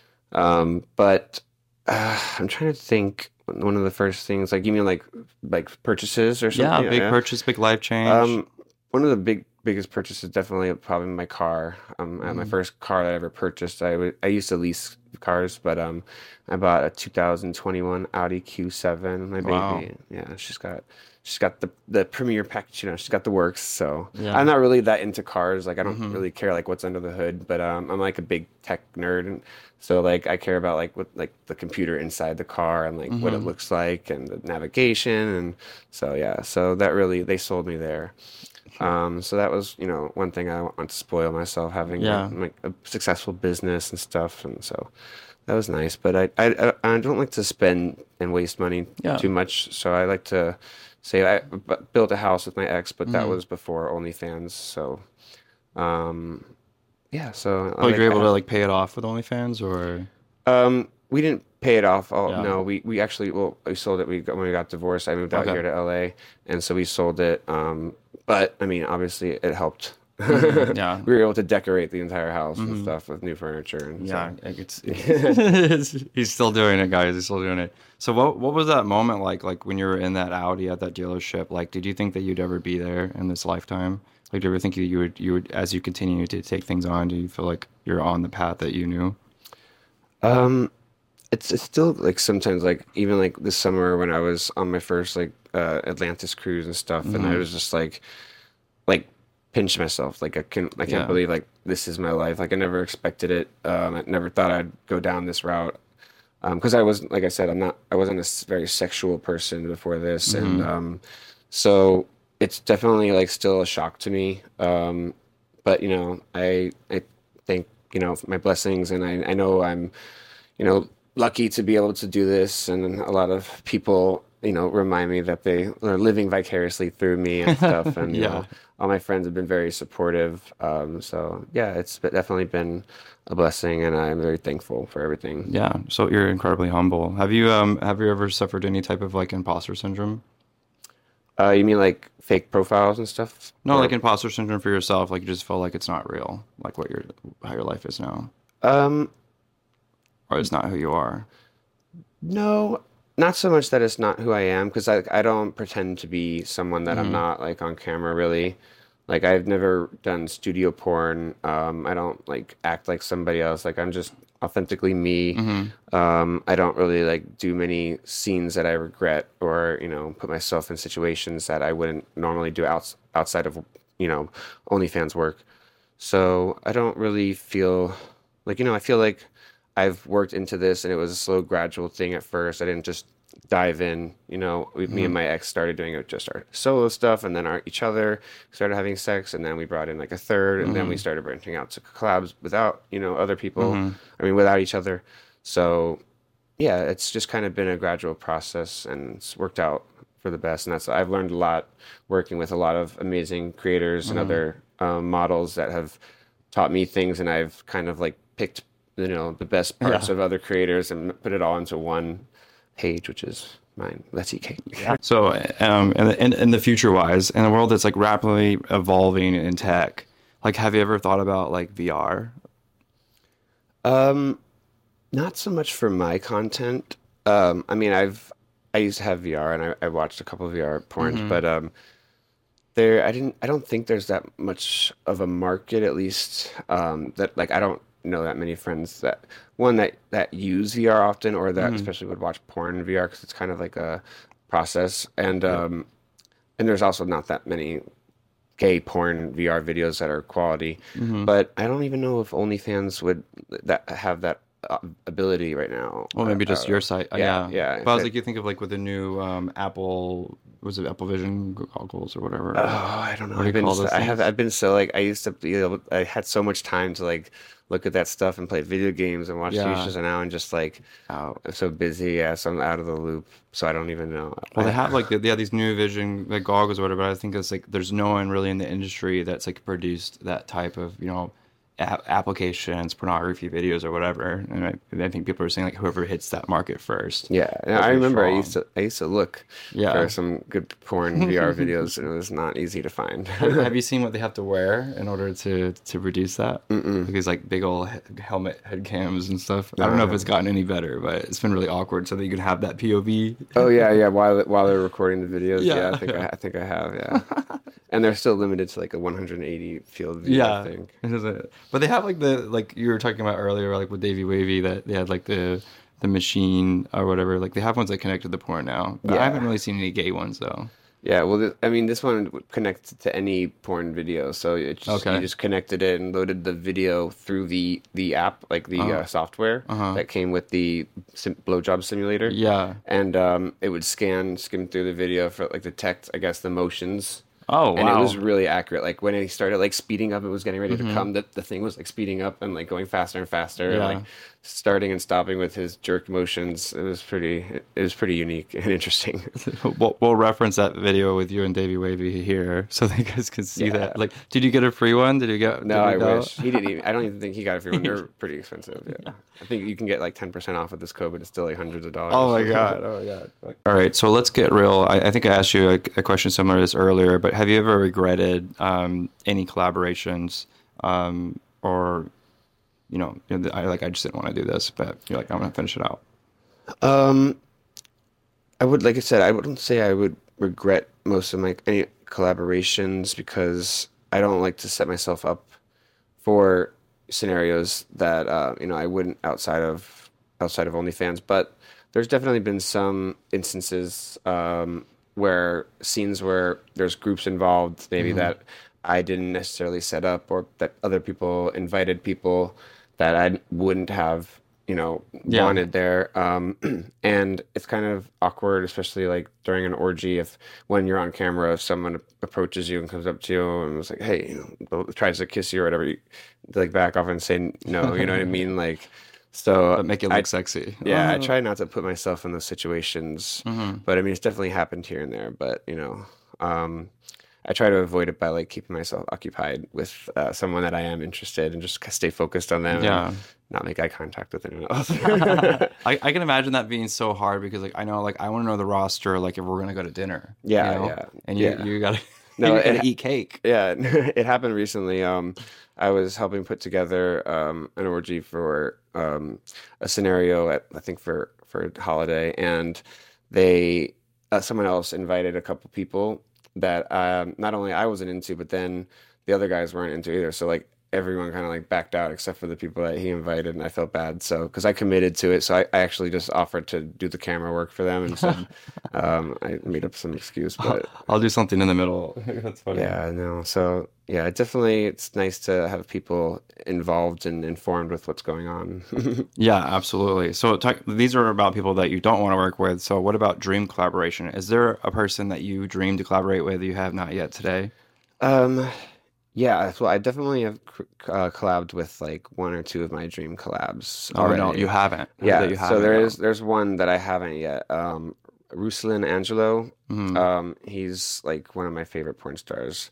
but I'm trying to think. One of the first things, like you mean like purchases or Yeah, something? Yeah, big yeah. purchase, big life change. Um, one of the biggest purchases definitely probably my car. My Mm. first car that I ever purchased. I used to lease cars, but I bought a 2021 Audi Q7. My Wow. baby, yeah, she's got the premier package. She's got the works. So Yeah. I'm not really that into cars. Like I don't Hmm. really care like what's under the hood, but I'm like a big tech nerd, and so like I care about like what like the computer inside the car and like what it Hmm. looks like and the navigation, and so yeah, so that really they sold me there. So that was, one thing I want to spoil myself having Yeah. like a successful business and stuff, and so that was nice. But I don't like to spend and waste money Yeah. too much, so I like to say built a house with my ex, but that Mm-hmm. was before OnlyFans. So um, yeah, so Oh, like you're able to like pay it off with OnlyFans or we didn't pay it off. Oh yeah. no, we actually well we sold it. When we got divorced, I moved out Okay. here to LA, and so we sold it. But I mean, obviously, it helped. Mm-hmm. Yeah. We were able to decorate the entire house and Mm-hmm. stuff with new furniture and Yeah, so. like he's still doing it, guys. He's still doing it. So what was that moment like? Like when you were in that Audi at that dealership? Like, did you think that you'd ever be there in this lifetime? Like, do you ever think you would as you continue to take things on? Do you feel like you're on the path that you knew? Um, it's still like sometimes like even like this summer when I was on my first like Atlantis cruise and stuff, and I Mm-hmm. was just like pinch myself like I can't Yeah. believe like this is my life. Like I never expected it. I never thought I'd go down this route. Because I was, like I said, I wasn't a very sexual person before this, and Mm-hmm. so it's definitely like still a shock to me. But I thank my blessings, and I know I'm lucky to be able to do this, and a lot of people remind me that they are living vicariously through me and stuff, and Yeah. all my friends have been very supportive. So yeah, definitely been a blessing, and I'm very thankful for everything. Yeah. So you're incredibly humble. Have you ever suffered any type of like imposter syndrome? You mean like fake profiles and stuff? No, like Or imposter syndrome for yourself. Like you just feel like it's not real, like how your life is now, um, or it's not who you are. no, not so much that it's not who I am, because I don't pretend to be someone that I'm Mm-hmm. not like on camera really. Like I've never done studio porn. I don't like act like somebody else. Like I'm just authentically me. Mm-hmm. I don't really like do many scenes that I regret or, put myself in situations that I wouldn't normally do outside of, OnlyFans work. So I don't really feel like, I feel like I've worked into this and it was a slow, gradual thing at first. I didn't just dive in. Me Mm-hmm. and my ex started doing it just our solo stuff and then each other started having sex. And then we brought in like a third and then we Mm-hmm. started branching out to collabs without, other people. Mm-hmm. I mean, without each other. So yeah, it's just kind of been a gradual process and it's worked out for the best. And I've learned a lot working with a lot of amazing creators and Mm-hmm. other models that have taught me things. And I've kind of like picked, the best parts Yeah. of other creators and put it all into one page, which is mine. Let's eat cake. So, in the future wise, in a world that's like rapidly evolving in tech, like have you ever thought about like VR? Um, Not so much for my content. I mean, I used to have VR and I watched a couple of VR porns, Mm-hmm. but I don't think there's that much of a market, at least that like I don't know that many friends that use VR often or that Mm-hmm. especially would watch porn in VR because it's kind of like a process Yep. and there's also not that many gay porn VR videos that are quality. Mm-hmm. But I don't even know if OnlyFans would that have that ability right now. Well, maybe just your site. Yeah, Yeah. yeah. But I was like, you think of like with the new Apple, was it Apple Vision goggles or whatever? Oh, I don't know. What do you call those things? I've been so like I used to be able I had so much time to like look at that stuff and play video games and watch TV Yeah. shows and now I'm just like Out. I'm so busy, yeah, so I'm out of the loop. So I don't even know. Well, they have like they have these new Vision like goggles or whatever. But I think it's like there's no one really in the industry that's like produced that type of applications, pornography videos or whatever. And I think people are saying like whoever hits that market first Yeah, and will I be remember strong. I used to look Yeah. for some good porn VR videos and it was not easy to find. Have you seen what they have to wear in order to produce that? Mm-mm. Like these like big old helmet head cams and stuff. I No, don't I know if it's haven't. gotten any better, but it's been really awkward so that you can have that POV. Oh yeah, yeah. While they're recording the videos, Yeah, yeah, yeah. I think I have, yeah. And they're still limited to like a 180 field view, I Yeah, think. but they have like the like you were talking about earlier, like with Davey Wavy, that they had like the machine or whatever. Like they have ones that connect to the porn now. But I haven't Yeah. really seen any gay ones though. Yeah, well, I mean, this one would connect to any porn video, so you Okay. just connected it and loaded the video through the app, like the software Uh-huh. that came with the blowjob simulator, Yeah. and it would skim through the video for like detect, I guess, the motions Oh, And it was wow. really accurate. Like when he started like speeding up, it was getting ready to come. The thing was like speeding up and like going faster and faster, and like Yeah. starting and stopping with his jerk motions. It was pretty unique and interesting. We'll reference that video with you and Davey Wavy here so you guys can see Yeah. that. Like, did you get a free one? No, Did we I go? wish he didn't even. I don't even think he got it for one. They're pretty expensive. Yeah, I think you can get like 10% off of this code, but it's still like hundreds of Oh dollars. my God. Oh my God. All right. So let's get real. I think I asked you a question similar to this earlier, but have you ever regretted any collaborations or, I just didn't want to do this, but you're like, I'm going to finish it out. Um, I would, like I said, I wouldn't say I would regret most of my any collaborations because I don't like to set myself up for scenarios that I wouldn't outside of OnlyFans. But there's definitely been some instances where scenes where there's groups involved, maybe that I didn't necessarily set up, or that other people invited people that I wouldn't have, Yeah. wanted there. And it's kind of awkward, especially like during an orgy, if when you're on camera, if someone approaches you and comes up to you and was like, "Hey," tries to kiss you or whatever, you like back off and say no. You know what I mean? Like, so But make it I look sexy. yeah, I try not to put myself in those situations, Hmm. but I mean, it's definitely happened here and there. But I try to avoid it by like keeping myself occupied with someone that I am interested and just stay focused on them and Yeah. not make eye contact with anyone else. I can imagine that being so hard because like I know like I want to know the roster like if we're gonna go to dinner, Yeah, yeah, and yeah. you gotta No, you gotta eat cake. yeah, it happened recently. I was helping put together an orgy for a scenario at I think for a holiday, and they someone else invited a couple people that not only I wasn't into, but then the other guys weren't into either. So like everyone kind of like backed out except for the people that he invited, and I felt bad. So because I committed to it, so I actually just offered to do the camera work for them and said I made up some excuse, but. I'll do something in the middle. That's funny. Yeah, I know. So yeah, it's nice to have people involved and informed with what's going on. Yeah, absolutely. So these are about people that you don't want to work with. So what about dream collaboration? Is there a person that you dream to collaborate with you have not yet today? Um, yeah, so I definitely have collabed with like one or two of my dream collabs Oh no, you already. haven't. That Yeah, you so haven't. there's one that I haven't yet. Ruslan Angelo. Mhm. He's like one of my favorite porn stars.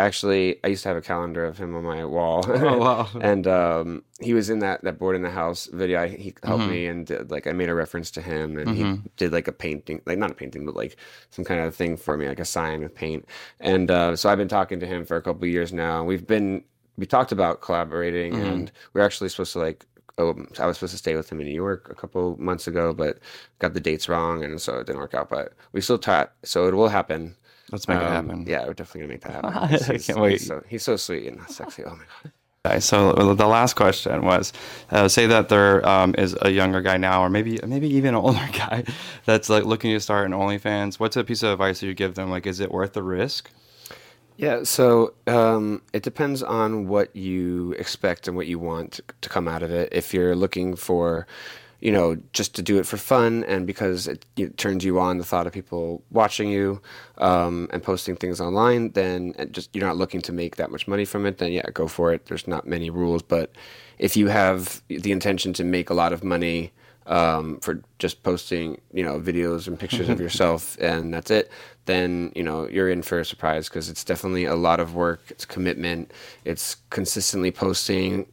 I used to have a calendar of him on my wall, Oh wow. and he was in that board in the house video. He helped Hmm. me and did, like I made a reference to him, and he Hmm. did like a painting, like not a painting, but like some kind of thing for me, like a sign with paint. And so I've been talking to him for a couple of years now. We talked about collaborating, Hmm. and we're actually supposed to like. Oh, I was supposed to stay with him in New York a couple months ago, but got the dates wrong, and so it didn't work out. But we still talk, so it will happen. Let's make it happen. Yeah, we're definitely gonna make that happen. I 'Cause can't wait. He's so sweet and sexy. Oh my God. Okay, so the last question was, say that there is a younger guy now, or maybe even an older guy that's like looking to start an OnlyFans. What's a piece of advice that you give them? Like, is it worth the risk? Yeah, so it depends on what you expect and what you want to come out of it. If you're looking for, just to do it for fun and because it turns you on the thought of people watching you and posting things online, then and just you're not looking to make that much money from it, then yeah, go for it. There's not many rules, but if you have the intention to make a lot of money for just posting, videos and pictures of yourself, and that's it, then, you're in for a surprise because it's definitely a lot of work. It's commitment. It's consistently posting,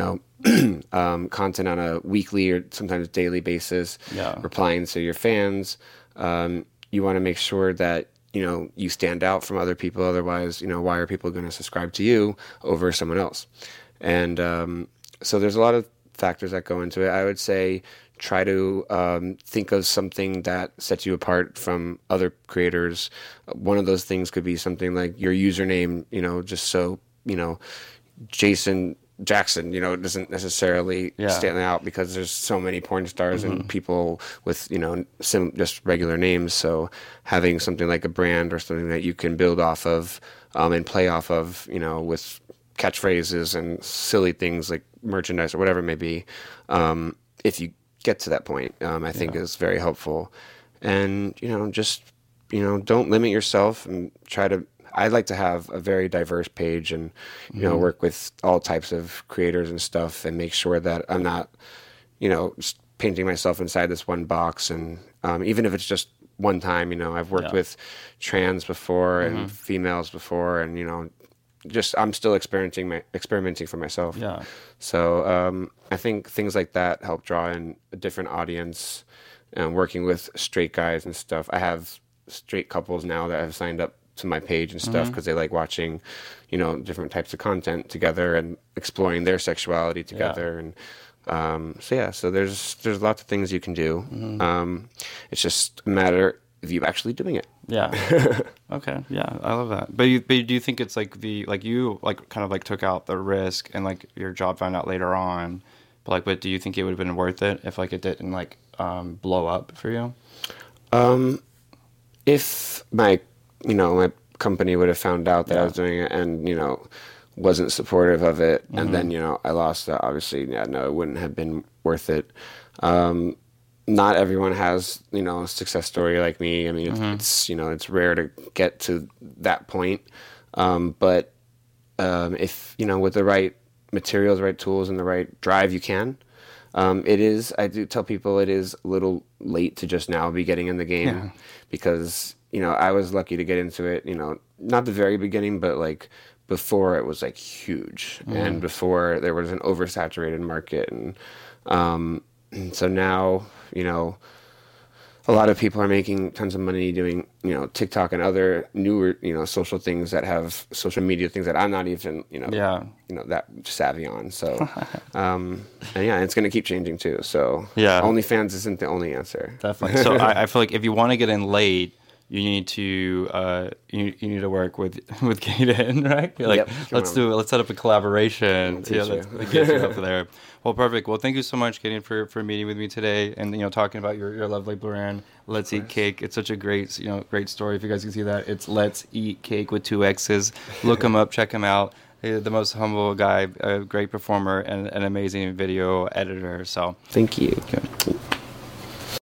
content on a weekly or sometimes daily basis, Yeah. replying to your fans. You want to make sure that, you stand out from other people. Otherwise, why are people going to subscribe to you over someone else? And so there's a lot of factors that go into it. I would say try to think of something that sets you apart from other creators. One of those things could be something like your username, just so, Jason Jackson, doesn't necessarily Yeah. stand out because there's so many porn stars and people with, just regular names. So having something like a brand or something that you can build off of and play off of, with catchphrases and silly things like merchandise or whatever it may be, if you get to that point, I think is very helpful. And, just, don't limit yourself and try to I like to have a very diverse page and, work with all types of creators and stuff and make sure that I'm not, painting myself inside this one box. And even if it's just one time, I've worked with trans before and females before, and, just I'm still experimenting for myself. Yeah. So I think things like that help draw in a different audience. Working with straight guys and stuff. I have straight couples now that have signed up to my page and stuff because they like watching, different types of content together and exploring their sexuality together. And so there's lots of things you can do. It's just a matter of you actually doing it. Yeah. Okay. Yeah, I love that. But do you think it's like you kind of like took out the risk and like your job found out later on, but do you think it would have been worth it if like it didn't like blow up for you? If my company would have found out that I was doing it and, wasn't supportive of it, and then, I lost that, obviously, no, it wouldn't have been worth it. Not everyone has, a success story like me. I mean, it's it's rare to get to that point. But if, with the right materials, right tools, and the right drive, you can. I do tell people it is a little late to just now be getting in the game because, I was lucky to get into it, not the very beginning, but like before it was like huge and before there was an oversaturated market. And so now, a lot of people are making tons of money doing, TikTok and other newer, social things that have social media things that I'm not even, that savvy on. So, and it's going to keep changing too. So, OnlyFans isn't the only answer. Definitely. So I feel like if you want to get in late, you need to you need to work with Kaden, right? You're like, let's set up a collaboration. Let's get you up there. Well, perfect. Well, thank you so much, Kaden, for meeting with me today and talking about your lovely brand, Let's Eat Cake. It's such a great great story. If you guys can see that, it's Let's Eat Cake with 2 X's. Look him up, check him out. The most humble guy, a great performer, and an amazing video editor. So thank you. Good.